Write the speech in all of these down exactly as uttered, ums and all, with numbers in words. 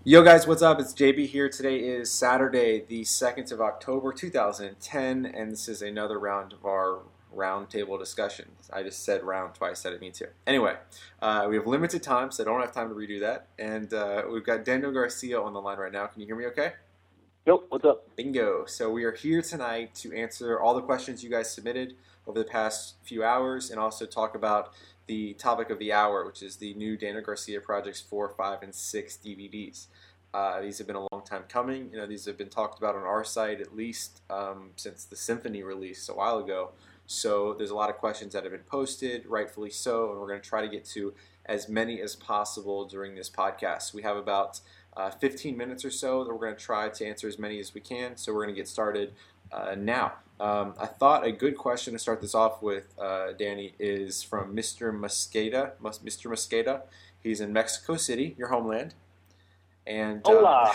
Yo guys, what's up? It's J B here. Today is Saturday, the second of October, two thousand ten, and this is another round of our roundtable discussions. I just said round twice, I didn't mean to. Anyway, uh, we have limited time, so I don't have time to redo that. And uh, we've got Daniel Garcia on the line right now. Can you hear me okay? Yep, what's up? Bingo. So we are here tonight to answer all the questions you guys submitted over the past few hours and also talk about the topic of the hour, which is the new Daniel Garcia Projects four, five, and six D V Ds. Uh, these have been a long time coming. You know, these have been talked about on our site at least um, since the Symphony release a while ago. So there's a lot of questions that have been posted, rightfully so, and we're going to try to get to as many as possible during this podcast. We have about uh, fifteen minutes or so that we're going to try to answer as many as we can. So we're going to get started uh, now. Um, I thought a good question to start this off with, uh, Danny, is from Mister Mosqueda. Mister Mosqueda. He's in Mexico City, your homeland. And uh,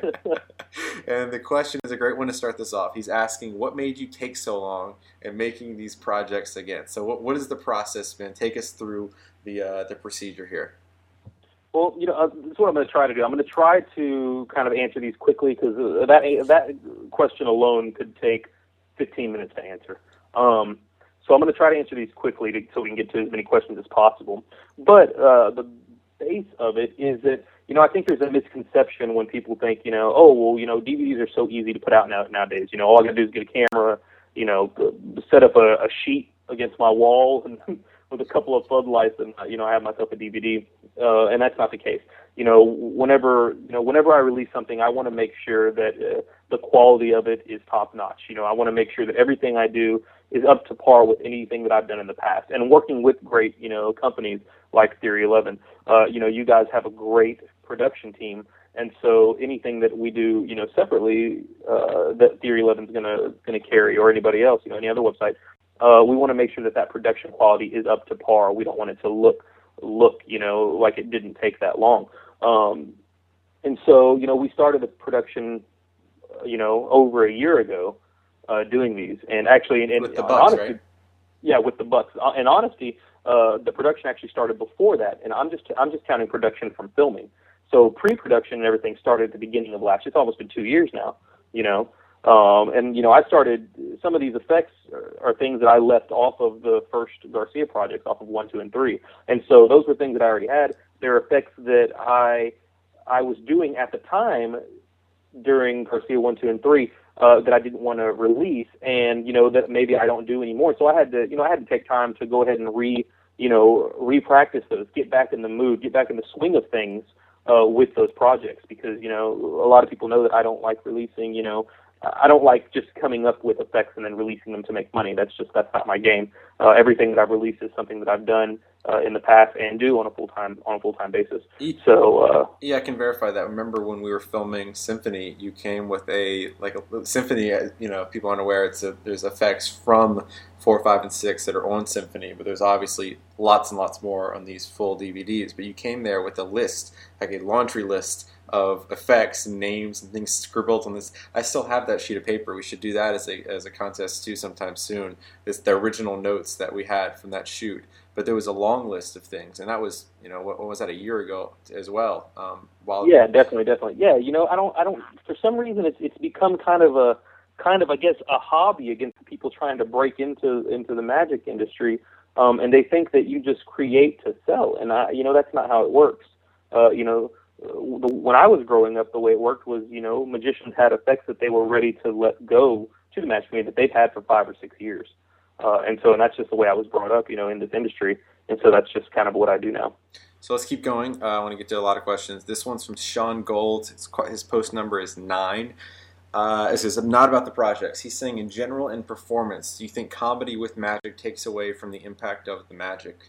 and the question is a great one to start this off. He's asking, what made you take so long in making these projects again? So what what is the process been? Take us through the uh, the procedure here. Well, you know, uh, that's what I'm going to try to do. I'm going to try to kind of answer these quickly because uh, that that question alone could take fifteen minutes to answer. Um, so I'm going to try to answer these quickly to, so we can get to as many questions as possible. But uh, the base of it is that, you know, I think there's a misconception when people think, you know, oh, well, you know, D V Ds are so easy to put out now, nowadays. You know, all I got to do is get a camera, you know, set up a, a sheet against my wall and with a couple of floodlights, and you know, I have myself a D V D. Uh, and that's not the case. You know, whenever you know, whenever I release something, I want to make sure that uh, the quality of it is top notch. You know, I want to make sure that everything I do is up to par with anything that I've done in the past. And working with great, you know, companies like Theory eleven, uh, you know, you guys have a great production team. And so anything that we do, you know, separately, uh, that Theory eleven is gonna gonna carry, or anybody else, you know, any other website, uh, we want to make sure that that production quality is up to par. We don't want it to look look, you know, like it didn't take that long. Um, and so, you know, we started the production, uh, you know, over a year ago, uh, doing these. And actually, in, in, with the in Bucks, honesty, right? Yeah, with the Bucks. Uh, in honesty, uh, the production actually started before that, and I'm just I'm just counting production from filming. So pre-production and everything started at the beginning of last year. It's almost been two years now, you know. Um, and, you know, I started, some of these effects are, are things that I left off of the first Garcia projects, off of one, two, and three. And so those were things that I already had. They're effects that I I was doing at the time during Garcia one, two, and three uh, that I didn't want to release, and, you know, that maybe I don't do anymore. So I had to, you know, I had to take time to go ahead and re, you know, re-practice those, get back in the mood, get back in the swing of things uh, with those projects, because, you know, a lot of people know that I don't like releasing, you know, I don't like just coming up with effects and then releasing them to make money. That's just, that's not my game. Uh, everything that I've released is something that I've done uh, in the past and do on a full-time, on a full-time basis. So, uh, yeah, I can verify that. Remember when we were filming Symphony, you came with a, like a Symphony, you know, people aren't aware, it's a, there's effects from four, five, and six that are on Symphony, but there's obviously lots and lots more on these full D V Ds. But you came there with a list, like a laundry list of effects and names and things scribbled on this. I still have that sheet of paper. We should do that as a as a contest too sometime soon. It's the original notes that we had from that shoot. But there was a long list of things, and that was, you know, what, what was that, a year ago as well? Um, while yeah, definitely, definitely. Yeah, you know, I don't, I don't. For some reason, it's it's become kind of a, kind of, I guess, a hobby against people trying to break into into the magic industry, um, and they think that you just create to sell, and I, you know, that's not how it works. Uh, you know. When I was growing up, the way it worked was, you know, magicians had effects that they were ready to let go to the magic community that they've had for five or six years. Uh, and so, and that's just the way I was brought up, you know, in this industry. And so that's just kind of what I do now. So let's keep going. Uh, I want to get to a lot of questions. This one's from Sean Gold. His, his post number is nine. Uh, this is not about the projects. He's saying, in general, in performance, do you think comedy with magic takes away from the impact of the magic?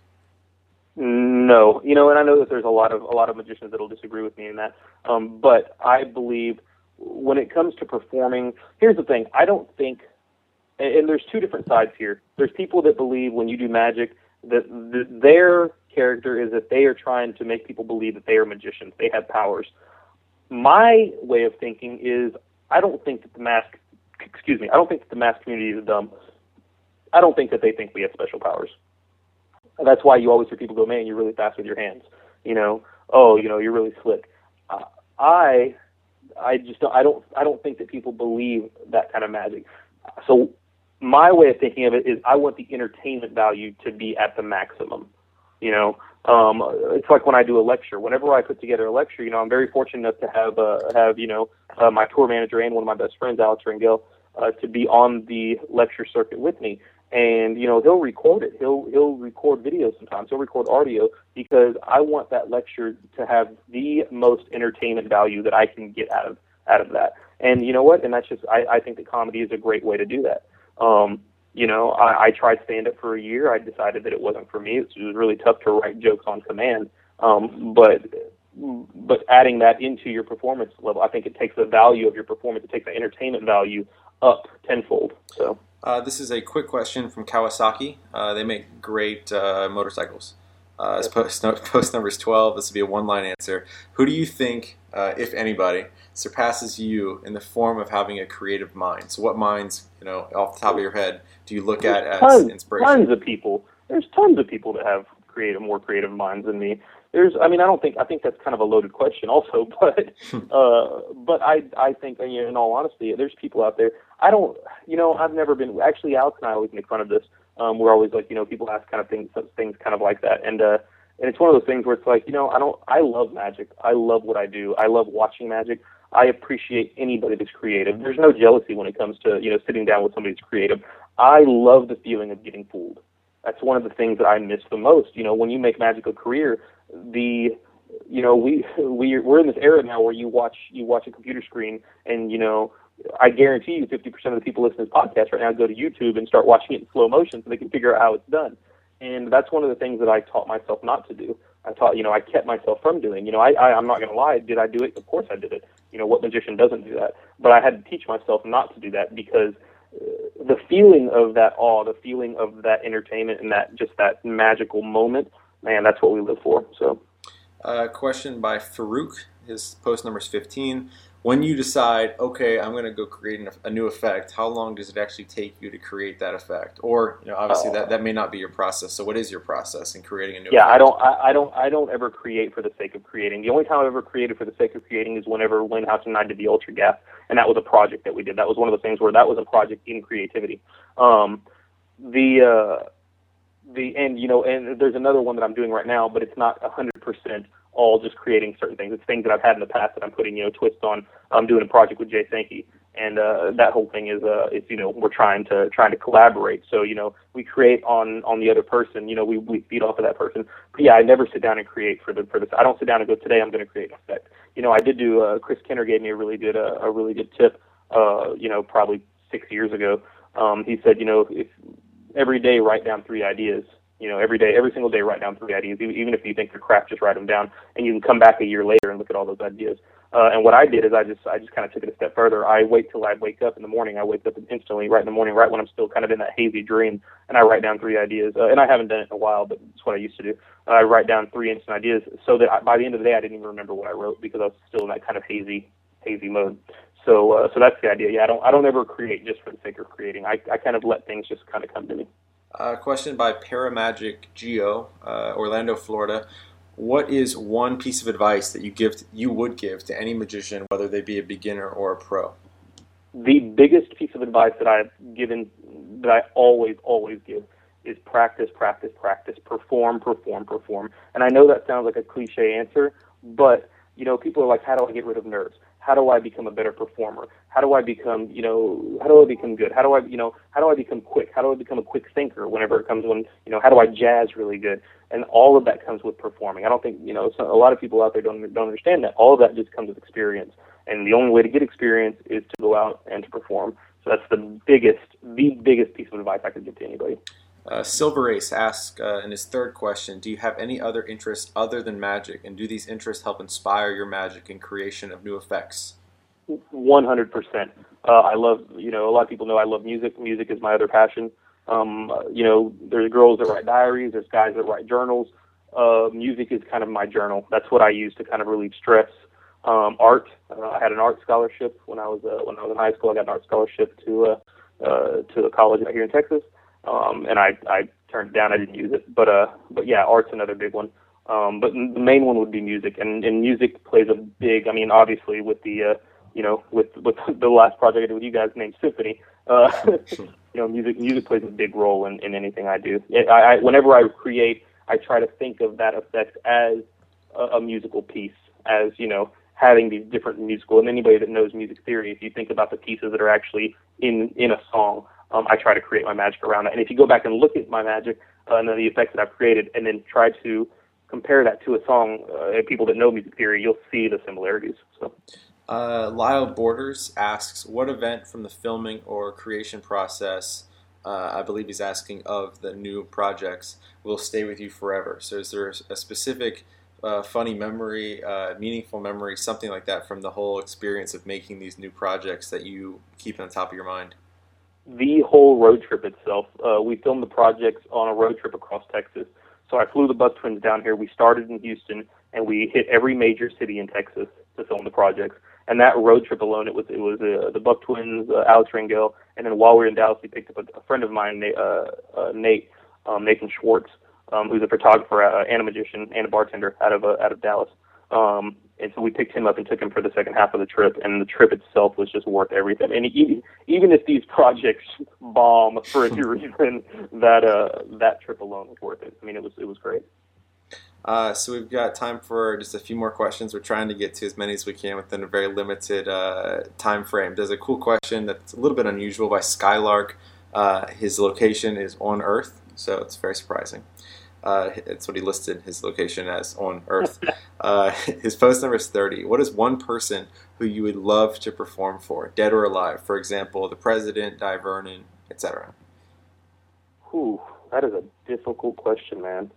No, you know, and I know that there's a lot of a lot of magicians that'll disagree with me in that. Um, but I believe when it comes to performing, here's the thing: I don't think, and, and there's two different sides here. There's people that believe when you do magic that the, their character is that they are trying to make people believe that they are magicians, they have powers. My way of thinking is I don't think that the mask, excuse me, I don't think that the mask community is dumb. I don't think that they think we have special powers. That's why you always hear people go, man, you're really fast with your hands. You know, oh, you know, you're really slick. Uh, I I just don't, I don't I don't think that people believe that kind of magic. So my way of thinking of it is I want the entertainment value to be at the maximum. You know, um, it's like when I do a lecture. Whenever I put together a lecture, you know, I'm very fortunate enough to have uh, have you know uh, my tour manager and one of my best friends, Alex Rangel, uh, to be on the lecture circuit with me. And you know, he'll record it. He'll he'll record video sometimes. He'll record audio because I want that lecture to have the most entertainment value that I can get out of out of that. And you know what? And that's just I, I think that comedy is a great way to do that. Um, You know, I, I tried stand-up for a year. I decided that it wasn't for me. It was really tough to write jokes on command. Um, but but adding that into your performance level, I think it takes the value of your performance. It takes the entertainment value up tenfold. So uh, this is a quick question from Kawasaki. Uh, they make great uh, motorcycles. Uh, as post, post number is twelve. This will be a one-line answer. Who do you think, uh, if anybody, surpasses you in the form of having a creative mind? So what minds, you know, off the top of your head, do you look at as tons, inspiration? Tons of people. There's tons of people that have creative, more creative minds than me. There's, I mean, I don't think, I think that's kind of a loaded question also, but, uh, but I, I think, you know, in all honesty, there's people out there. I don't, you know, I've never been, actually, Alex and I always make fun of this. Um, we're always like, you know, people ask kind of things, things kind of like that. And, uh, and it's one of those things where it's like, you know, I don't, I love magic. I love what I do. I love watching magic. I appreciate anybody that's creative. There's no jealousy when it comes to, you know, sitting down with somebody that's creative. I love the feeling of getting fooled. That's one of the things that I miss the most. You know, when you make magic a career, the, you know, we, we, we're in this era now where you watch, you watch a computer screen and, you know, I guarantee you fifty percent of the people listening to this podcast right now go to YouTube and start watching it in slow motion so they can figure out how it's done. And that's one of the things that I taught myself not to do. I taught, you know, I kept myself from doing. You know, I, I, I'm not going to lie. Did I do it? Of course I did it. You know, what magician doesn't do that? But I had to teach myself not to do that because uh, the feeling of that awe, the feeling of that entertainment and that just that magical moment, man, that's what we live for. So, uh, question by Farouk. His post number is fifteen. When you decide, okay, I'm going to go create an, a new effect, how long does it actually take you to create that effect? Or, you know, obviously uh, that, that may not be your process. So what is your process in creating a new yeah, effect? I don't, I, I don't, I don't ever create for the sake of creating. The only time I've ever created for the sake of creating is whenever Wayne House and I did the Ultra Gas, and that was a project that we did. That was one of the things where that was a project in creativity. Um, the, uh, the, and you know, and there's another one that I'm doing right now, but it's not a hundred percent all just creating certain things. It's things that I've had in the past that I'm putting, you know, twists on. I'm doing a project with Jay Sankey, and uh, that whole thing is, uh, it's, you know, we're trying to trying to collaborate. So, you know, we create on on the other person. You know, we we feed off of that person. But yeah, I never sit down and create for the for this. I don't sit down and go, today I'm going to create an effect. You know, I did do. Uh, Chris Kenner gave me a really good uh, a really good tip. Uh, you know, probably six years ago. Um, he said, you know, if every day write down three ideas. You know, every day, every single day, write down three ideas. Even if you think they're crap, just write them down, and you can come back a year later and look at all those ideas. Uh, and what I did is I just, I just kind of took it a step further. I wait till I wake up in the morning. I wake up instantly, right in the morning, right when I'm still kind of in that hazy dream, and I write down three ideas. Uh, and I haven't done it in a while, but it's what I used to do. Uh, I write down three instant ideas, so that I, by the end of the day, I didn't even remember what I wrote because I was still in that kind of hazy, hazy mode. So, uh, so that's the idea. Yeah, I don't, I don't ever create just for the sake of creating. I, I kind of let things just kind of come to me. Uh, question by Paramagic Geo, uh, Orlando, Florida. What is one piece of advice that you give to, you would give to any magician, whether they be a beginner or a pro? The biggest piece of advice that I've given, that I always, always give, is practice, practice, practice, perform, perform, perform. And I know that sounds like a cliche answer, but, you know, people are like, how do I get rid of nerves? How do I become a better performer? How do I become, you know, how do I become good? How do I, you know, how do I become quick? How do I become a quick thinker whenever it comes when, you know, how do I jazz really good? And all of that comes with performing. I don't think, you know, so a lot of people out there don't don't understand that. All of that just comes with experience. And the only way to get experience is to go out and to perform. So that's the biggest, the biggest piece of advice I could give to anybody. Uh, Silver Ace asks uh, in his third question, do you have any other interests other than magic, and do these interests help inspire your magic and creation of new effects? one hundred percent. Uh, I love, you know, a lot of people know I love music. Music is my other passion. Um, uh, you know, there's girls that write diaries, there's guys that write journals. Uh, music is kind of my journal. That's what I use to kind of relieve stress. Um, art, uh, I had an art scholarship when I was uh, when I was in high school. I got an art scholarship to uh, uh, to a college out here in Texas. Um, and I, I turned it down. I didn't use it, but uh, but yeah, art's another big one. Um, but the main one would be music, and, and music plays a big. I mean, obviously with the uh, you know with with the last project I did with you guys named Symphony, uh, you know, music music plays a big role in, in anything I do. I, I whenever I create, I try to think of that effect as a, a musical piece, as you know, having these different musical. And anybody that knows music theory, if you think about the pieces that are actually in in a song, um, I try to create my magic around that. And if you go back and look at my magic uh, and then the effects that I've created, and then try to compare that to a song, uh, people that know music theory, you'll see the similarities. So, uh, Lyle Borders asks, what event from the filming or creation process, uh, I believe he's asking of the new projects, will stay with you forever? So is there a specific uh, funny memory, uh, meaningful memory, something like that from the whole experience of making these new projects that you keep on top of your mind? The whole road trip itself. Uh, we filmed the projects on a road trip across Texas. So I flew the Buck Twins down here. We started in Houston, and we hit every major city in Texas to film the projects. And that road trip alone, it was it was uh, the Buck Twins, uh, Alex Rangel, and then while we were in Dallas, we picked up a, a friend of mine, uh, uh, Nate, um, Nathan Schwartz, um, who's a photographer, uh, and a magician, and a bartender out of uh, out of Dallas. Um, and so we picked him up and took him for the second half of the trip, and the trip itself was just worth everything. And even even if these projects bomb for any reason, that uh, that trip alone was worth it. I mean, it was it was great. Uh, so we've got time for just a few more questions. We're trying to get to as many as we can within a very limited uh, time frame. There's a cool question that's a little bit unusual by Skylark. Uh, his location is on Earth, so it's very surprising. Uh, it's what he listed his location as, on Earth. Uh, his post number is thirty. What is one person who you would love to perform for, dead or alive? For example, the president, Di Vernon, et cetera. Ooh, that is a difficult question, man.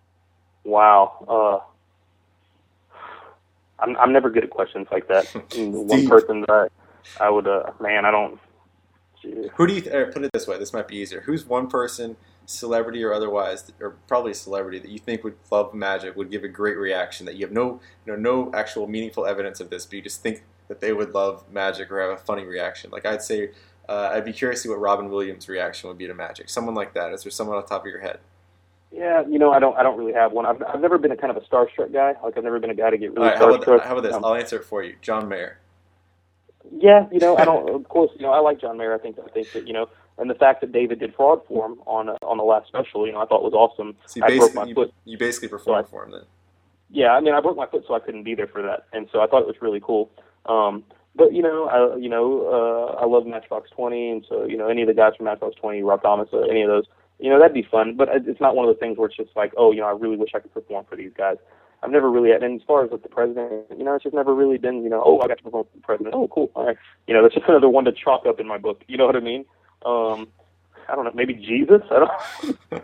Wow. Uh, I'm I'm never good at questions like that. One person that I, I would, uh, man, I don't. Geez. Who do you, or put it this way, this might be easier. Who's one person, celebrity or otherwise, or probably a celebrity, that you think would love magic, would give a great reaction, that you have no, you know, no actual meaningful evidence of this, but you just think that they would love magic or have a funny reaction? Like I'd say, uh, I'd be curious to see what Robin Williams' reaction would be to magic. Someone like that. Is there someone on the top of your head? Yeah, you know, I don't, I don't really have one. I've, I've never been a kind of a starstruck guy. Like I've never been a guy to get really All right, how starstruck. about, how about this? Um, I'll answer it for you. John Mayer. Yeah, you know, I don't. Of course, you know, I like John Mayer. I think I think that you know, and the fact that David did fraud for him on uh, on the last special, you know, I thought was awesome. So you I broke my you, foot. You basically performed so I, for him then. Yeah, I mean, I broke my foot, so I couldn't be there for that, and so I thought it was really cool. Um, but you know, I you know, uh, I love Matchbox twenty, and so you know, any of the guys from Matchbox twenty, Rob Thomas, uh, any of those, you know, that'd be fun. But it's not one of the things where it's just like, oh, you know, I really wish I could perform for these guys. I've never really had, and as far as with the president, you know, it's just never really been, you know, oh, I got to perform for the president. Oh, cool. All right. You know, that's just another one to chalk up in my book. You know what I mean? Um, I don't know, maybe Jesus? I don't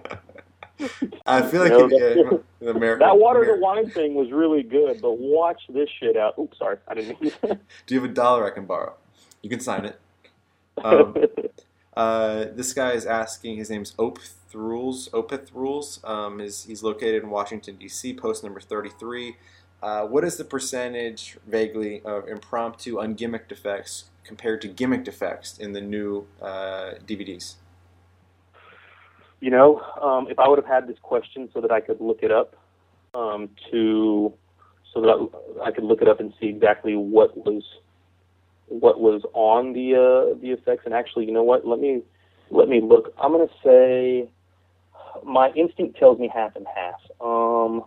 I feel like you know, you, yeah, American, that water American. to wine thing was really good, but watch this shit out. Oops, sorry. I didn't mean that. Do you have a dollar I can borrow? You can sign it. Um, uh, this guy is asking, his name's Opeth Rules. Opeth Rules. Um, is, he's located in Washington, D C, post number thirty-three. Uh, what is the percentage, vaguely, of impromptu, ungimmicked effects compared to gimmicked effects in the new uh, D V Ds? You know, um, if I would have had this question so that I could look it up, um, to so that I could look it up and see exactly what was what was on the uh, the effects. And actually, you know what? Let me let me look. I'm gonna say my instinct tells me half and half. Um,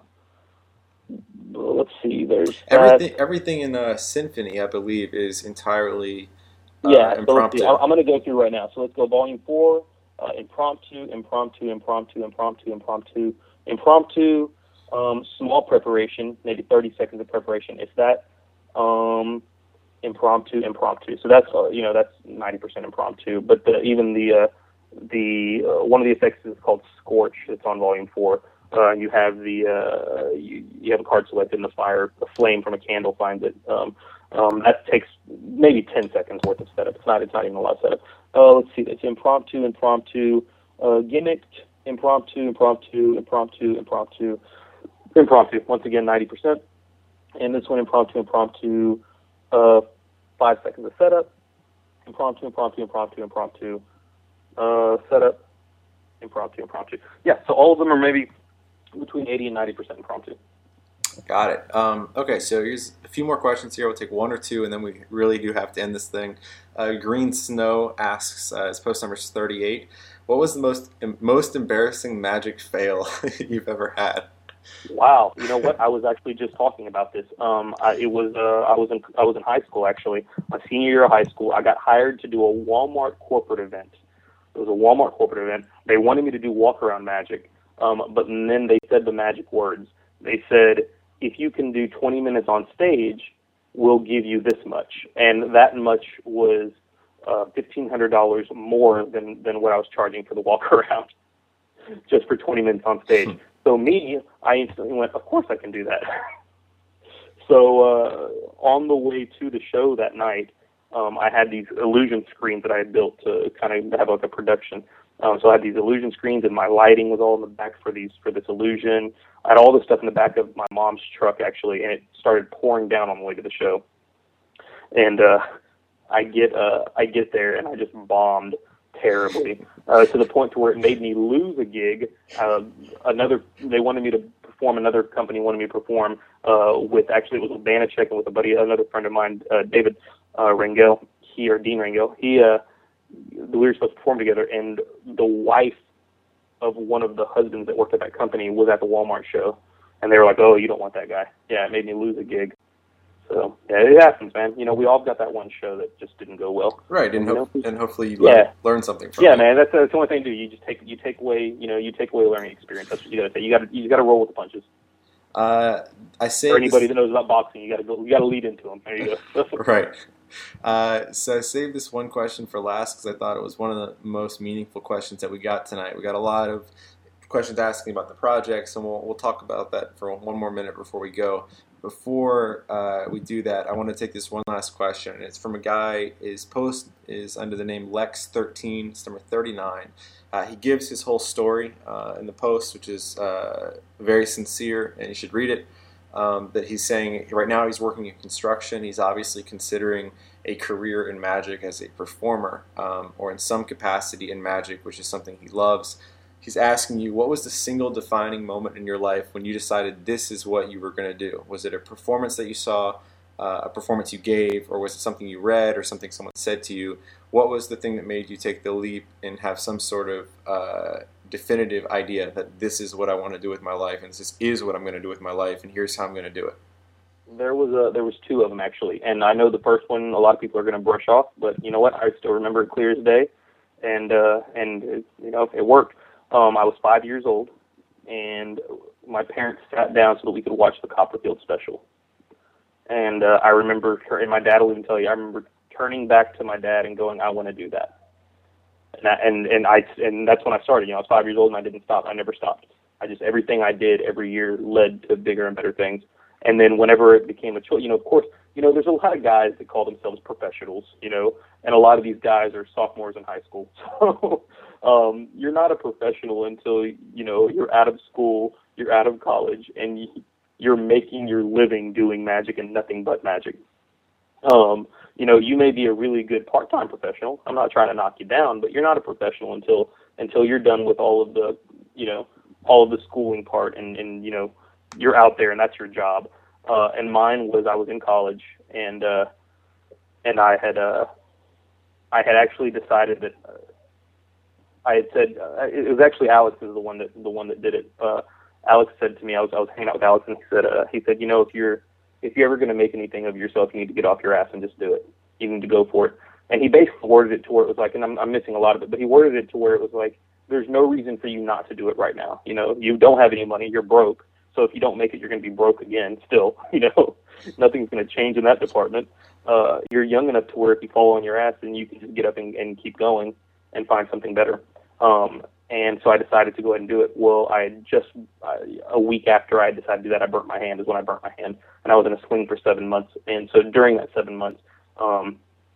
let's see. There's everything. That. Everything in uh, Symphony, I believe, is entirely uh, yeah. So impromptu. I'm going to go through right now. So let's go volume four. Uh, impromptu, impromptu, impromptu, impromptu, impromptu, impromptu. Um, small preparation, maybe thirty seconds of preparation. If that. Um, impromptu, impromptu. So that's uh, you know that's ninety percent impromptu. But the, even the uh, the uh, one of the effects is called Scorch. It's on volume four. Uh, you have the uh, you, you have a card selected in the fire. A flame from a candle finds it. Um, um, that takes maybe ten seconds worth of setup. It's not it's not even a lot of setup. Uh, let's see. It's impromptu, impromptu, uh, gimmicked, impromptu, impromptu, impromptu, impromptu, impromptu. Once again, ninety percent. And this one, impromptu, impromptu. Uh, five seconds of setup. Impromptu, impromptu, impromptu, impromptu. Uh, setup. Impromptu, impromptu. Yeah. So all of them are maybe between eighty and ninety percent impromptu. Got it. Um, okay, so here's a few more questions here. We'll take one or two, and then we really do have to end this thing. Uh, Green Snow asks, uh, his post number is thirty-eight. What was the most most embarrassing magic fail you've ever had? Wow, you know what? I was actually just talking about this. Um, I, it was uh, I was in I was in high school actually. My senior year of high school, I got hired to do a Walmart corporate event. It was a Walmart corporate event. They wanted me to do walk around magic, um, but then they said the magic words. They said, if you can do twenty minutes on stage, we'll give you this much, and that much was uh, fifteen hundred dollars more than than what I was charging for the walk around, just for twenty minutes on stage. So me, I instantly went, of course I can do that. So uh, on the way to the show that night, um, I had these illusion screens that I had built to kind of have like a production. Um, so I had these illusion screens, and my lighting was all in the back for these for this illusion. I had all this stuff in the back of my mom's truck actually, and it started pouring down on the way to the show. And uh, I get uh, I get there, and I just bombed terribly, uh, to the point to where it made me lose a gig. Uh, another, they wanted me to perform. Another company wanted me to perform uh, with, actually, it was with Banachek and with a buddy, another friend of mine, uh, David uh, Rangel. He or Dean Rangel. He, uh, we were supposed to perform together, and the wife of one of the husbands that worked at that company was at the Walmart show, and they were like, "Oh, you don't want that guy." Yeah, it made me lose a gig. So yeah, it happens, man. You know, we all got that one show that just didn't go well. Right, and, ho- know? and hopefully you yeah. learn, learn something from yeah, it. Yeah, man, that's, that's the only thing to do. You just take you take away, you know, you take away a learning experience. That's what you got to say. You got to you got to roll with the punches. Uh, I say For anybody this... that knows about boxing, you got to go. You got to lead into them. There you go. Right. Uh, so I saved this one question for last because I thought it was one of the most meaningful questions that we got tonight. We got a lot of questions asking about the projects, and we'll we'll talk about that for one more minute before we go. Before uh, we do that, I want to take this one last question, and it's from a guy. His post is under the name Lex thirteen, it's number thirty-nine. Uh, he gives his whole story uh, in the post, which is uh, very sincere, and you should read it. Um, that he's saying right now he's working in construction. He's obviously considering a career in magic as a performer, um, or in some capacity in magic, which is something he loves. He's asking you, what was the single defining moment in your life when you decided this is what you were going to do? Was it a performance that you saw, uh, a performance you gave, or was it something you read or something someone said to you? What was the thing that made you take the leap and have some sort of uh, definitive idea that this is what I want to do with my life, and this is what I'm going to do with my life, and here's how I'm going to do it? There was a, there was two of them actually, and I know the first one a lot of people are going to brush off, but you know what? I still remember it clear as day, and uh, and it, you know it worked. Um, I was five years old, and my parents sat down so that we could watch the Copperfield special. And uh, I remember, and my dad will even tell you, I remember turning back to my dad and going, "I want to do that." And I, and and I and that's when I started. You know, I was five years old and I didn't stop. I never stopped. I just everything I did every year led to bigger and better things. And then whenever it became a choice, you know, of course, you know, there's a lot of guys that call themselves professionals, you know, and a lot of these guys are sophomores in high school. So um, you're not a professional until, you know, you're out of school, you're out of college, and you're making your living doing magic and nothing but magic. Um, you know, you may be a really good part-time professional. I'm not trying to knock you down, but you're not a professional until until you're done with all of the, you know, all of the schooling part, and, and you know, you're out there and that's your job. Uh, and mine was I was in college, and uh, and I had uh, I had actually decided that uh, I had said uh, it was actually Alex is the one that the one that did it. Uh, Alex said to me, I was I was hanging out with Alex, and he said uh, he said you know if you're if you're ever going to make anything of yourself, you need to get off your ass and just do it. You need to go for it. And he basically worded it to where it was like, and I'm I'm missing a lot of it, but he worded it to where it was like, there's no reason for you not to do it right now. You know, you don't have any money, you're broke. So if you don't make it, you're going to be broke again still. You know, nothing's going to change in that department. Uh, you're young enough to where if you fall on your ass, then you can just get up and, and keep going and find something better. Um, and so I decided to go ahead and do it. Well, I had just, uh, a week after I decided to do that, I burnt my hand is when I burnt my hand. And I was in a sling for seven months. And so during that seven months, um,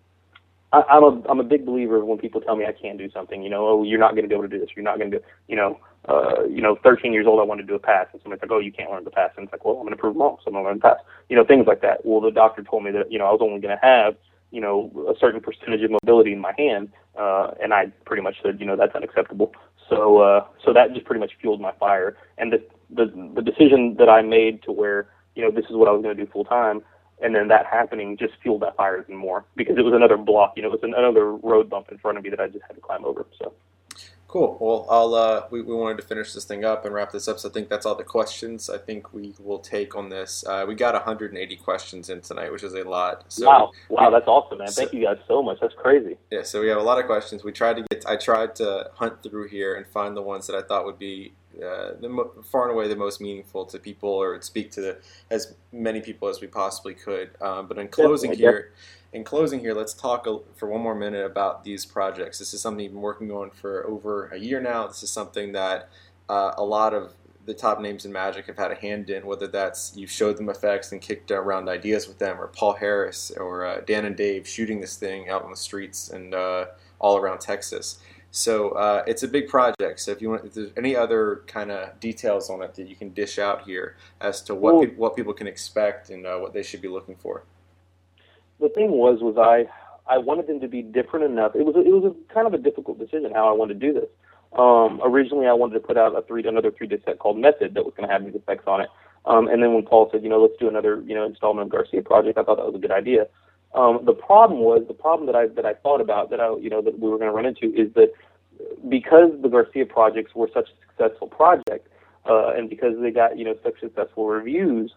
I, I'm a I'm a big believer of when people tell me I can't do something, you know, oh, you're not going to be able to do this, you're not going to do, you know, uh, you know, thirteen years old, I wanted to do a pass, and somebody's like, oh, you can't learn the pass, and it's like, well, I'm going to prove them wrong, so I'm going to learn the pass, you know, things like that. Well, the doctor told me that, you know, I was only going to have, you know, a certain percentage of mobility in my hand, uh, and I pretty much said, you know, that's unacceptable. So, uh, so that just pretty much fueled my fire, and the the the decision that I made to where you know, this is what I was going to do full time. And then that happening just fueled that fire even more because it was another block, you know, it was another road bump in front of me that I just had to climb over. So. Cool. Well, I'll uh, we, we wanted to finish this thing up and wrap this up, so I think that's all the questions I think we will take on this. Uh, we got one hundred eighty questions in tonight, which is a lot. So wow, wow, we, that's awesome, man. So, Thank you guys so much. That's crazy. Yeah, so we have a lot of questions. We tried to get. I tried to hunt through here and find the ones that I thought would be uh, the mo- far and away the most meaningful to people, or speak to the, as many people as we possibly could. Um, but in closing Definitely, here. In closing here, let's talk a, for one more minute about these projects. This is something you've been working on for over a year now. This is something that uh, a lot of the top names in Magic have had a hand in, whether that's you've showed them effects and kicked around ideas with them, or Paul Harris or uh, Dan and Dave shooting this thing out on the streets and uh, all around Texas. So uh, it's a big project. So if you want, if there's any other kind of details on it that you can dish out here as to what Well, pe- what people can expect and uh, what they should be looking for. The thing was, was I, I wanted them to be different enough. It was, a, it was a kind of a difficult decision how I wanted to do this. Um, originally, I wanted to put out a three, another three-disc set called Method that was going to have these effects on it. Um, and then when Paul said, you know, let's do another, you know, installment of Garcia Project, I thought that was a good idea. Um, the problem was, the problem that I that I thought about that I, you know, that we were going to run into is that because the Garcia projects were such a successful project, uh, and because they got, you know, such successful reviews,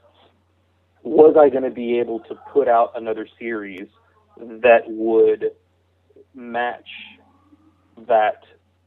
was I going to be able to put out another series that would match that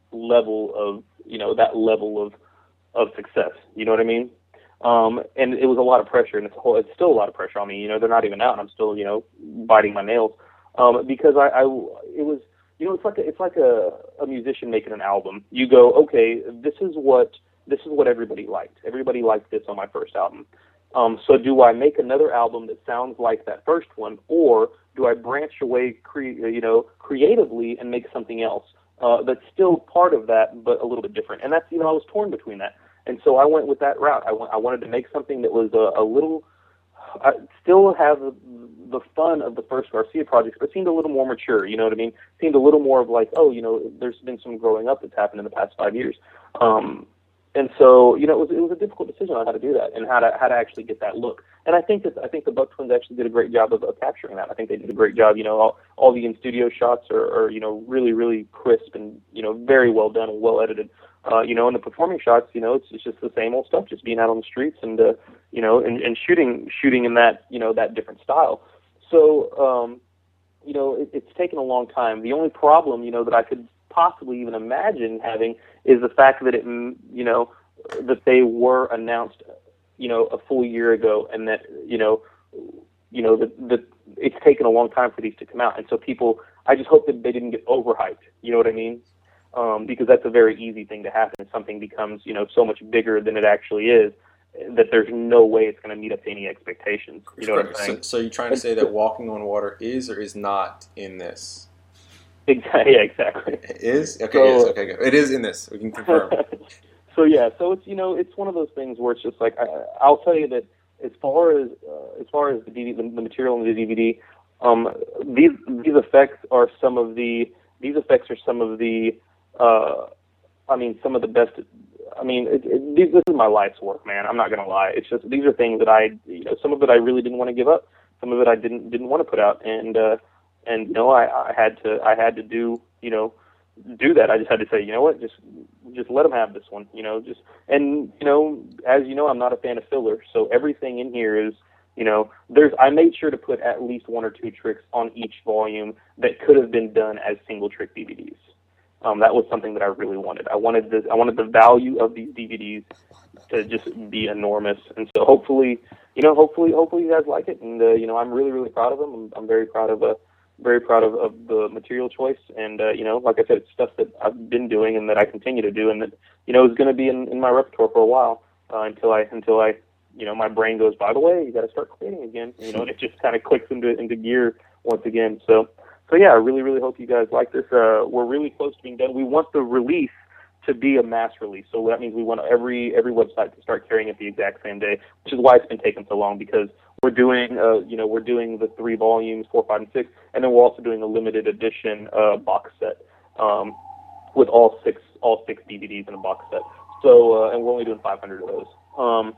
level of, you know, that level of, of success? You know what I mean? Um, and it was a lot of pressure, and it's, a whole, it's still a lot of pressure on me. You know, they're not even out, and I'm still, you know, biting my nails. Um, because I, I, it was, you know, it's like a, it's like a, a musician making an album. You go, okay, this is what, this is what everybody liked. Everybody liked this on my first album. Um, so do I make another album that sounds like that first one, or do I branch away, cre- you know, creatively and make something else uh, that's still part of that, but a little bit different? And that's, you know, I was torn between that, and so I went with that route. I, went, I wanted to make something that was a, a little, uh, still have the, the fun of the first Garcia projects, but seemed a little more mature. You know what I mean? Seemed a little more of like, oh, you know, there's been some growing up that's happened in the past five years. Um, And so, you know, it was it was a difficult decision on how to do that and how to how to actually get that look. And I think that I think the Buck Twins actually did a great job of, of capturing that. I think they did a great job. You know, all, all the in studio shots are, are you know really really crisp and you know very well done and well edited. Uh, you know, and the performing shots, you know, it's, it's just the same old stuff, just being out on the streets and uh, you know and, and shooting shooting in that you know that different style. So um, you know, it, it's taken a long time. The only problem, you know, that I could possibly even imagine having is the fact that it, you know, that they were announced, you know, a full year ago, and that, you know, you know that that it's taken a long time for these to come out, and so people, I just hope that they didn't get overhyped. You know what I mean? Um, because that's a very easy thing to happen. Something becomes, you know, so much bigger than it actually is, that there's no way it's going to meet up to any expectations. You know what I'm saying? So, so you're trying to say that Walking on Water is or is not in this? Exactly. Yeah, exactly. It is? Okay, so, yes, okay, good. It is in this. We can confirm. So yeah, so it's, you know, it's one of those things where it's just like, I, I'll tell you that as far as uh, as far as the, D V D, the, the material in the D V D, um, these these effects are some of the these effects are some of the uh, I mean some of the best. I mean, it, it, these, this is my life's work, man. I'm not gonna lie. It's just these are things that I, you know, some of it I really didn't want to give up. Some of it I didn't didn't want to put out, and uh, and you know, I, I had to I had to do you know. do that. I just had to say, you know what, just just let them have this one, you know, just, and, you know, as you know, I'm not a fan of filler, so everything in here is, you know, there's, I made sure to put at least one or two tricks on each volume that could have been done as single trick D V Ds. Um, that was something that I really wanted. I wanted this, I wanted the value of these D V Ds to just be enormous, and so hopefully, you know, hopefully, hopefully you guys like it, and, uh, you know, I'm really, really proud of them. I'm, I'm very proud of, uh, very proud of, of the material choice, and uh, you know, like I said, it's stuff that I've been doing and that I continue to do, and that, you know, is going to be in, in my repertoire for a while uh, until I until I you know my brain goes, by the way, you got to start creating again, you know, and it just kind of clicks into into gear once again. So so yeah, I really really hope you guys like this. Uh, we're really close to being done. We want the release to be a mass release, so that means we want every every website to start carrying it the exact same day, which is why it's been taking so long, because we're doing, uh, you know, we're doing the three volumes, four, five, and six, and then we're also doing a limited edition uh, box set um, with all six, all six D V Ds in a box set. So, uh, and we're only doing five hundred of those. Um,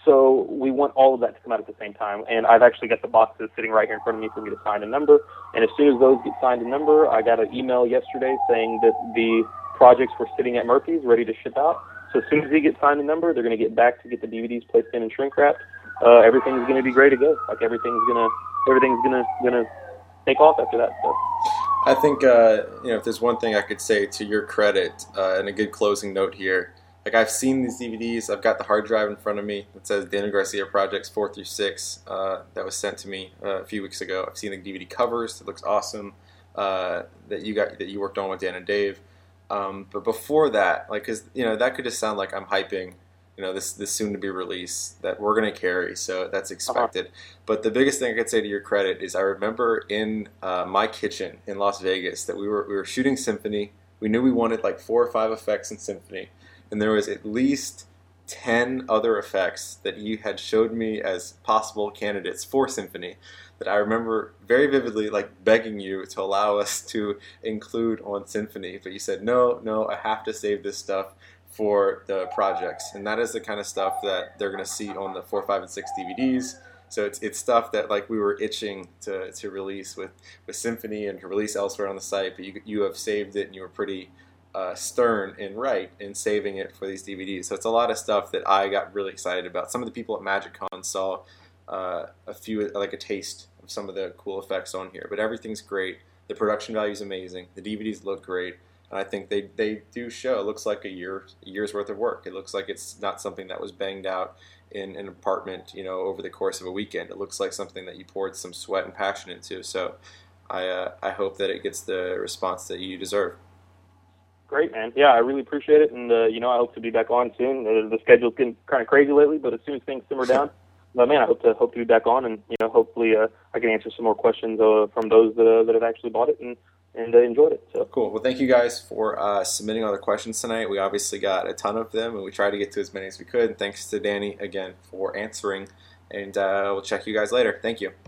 So we want all of that to come out at the same time. And I've actually got the boxes sitting right here in front of me for me to sign a number. And as soon as those get signed a number, I got an email yesterday saying that the projects were sitting at Murphy's ready to ship out. So as soon as they get signed a number, they're going to get back to get the D V Ds placed in and shrink wrapped. Uh, everything's going to be great to go. Like everything's going to everything's going to going to take off after that. So. I think uh, you know if there's one thing I could say to your credit uh, and a good closing note here. Like, I've seen these D V Ds. I've got the hard drive in front of me that says Daniel Garcia Projects four through six uh, that was sent to me uh, a few weeks ago. I've seen the D V D covers. It looks awesome uh, that you got that you worked on with Dan and Dave. Um, but before that, like, cause you know that could just sound like I'm hyping, you know, this this soon to be release that we're gonna carry. So that's expected. Uh-huh. But the biggest thing I could say to your credit is I remember in uh, my kitchen in Las Vegas that we were we were shooting Symphony. We knew we wanted like four or five effects in Symphony. And there was at least ten other effects that you had showed me as possible candidates for Symphony that I remember very vividly, like begging you to allow us to include on Symphony. But you said, no, no, I have to save this stuff for the projects. And that is the kind of stuff that they're going to see on the four, five, and six D V Ds. So it's it's stuff that like we were itching to, to release with, with Symphony and to release elsewhere on the site. But you you have saved it and you were pretty... Uh, stern and right in saving it for these D V Ds. So it's a lot of stuff that I got really excited about. Some of the people at MagicCon saw uh, a few, like a taste of some of the cool effects on here. But everything's great. The production value is amazing. The D V Ds look great. And I think they, they do show. It looks like a year a year's worth of work. It looks like it's not something that was banged out in an apartment, you know, over the course of a weekend. It looks like something that you poured some sweat and passion into. So I uh, I hope that it gets the response that you deserve. Great, man. Yeah, I really appreciate it, and uh, you know, I hope to be back on soon. Uh, the schedule's getting kind of crazy lately, but as soon as things simmer down, but man, I hope to hope to be back on, and you know, hopefully, uh, I can answer some more questions uh, from those that uh, that have actually bought it and and uh, enjoyed it. So cool. Well, thank you guys for uh, submitting all the questions tonight. We obviously got a ton of them, and we tried to get to as many as we could. And thanks to Danny again for answering, and uh, we'll check you guys later. Thank you.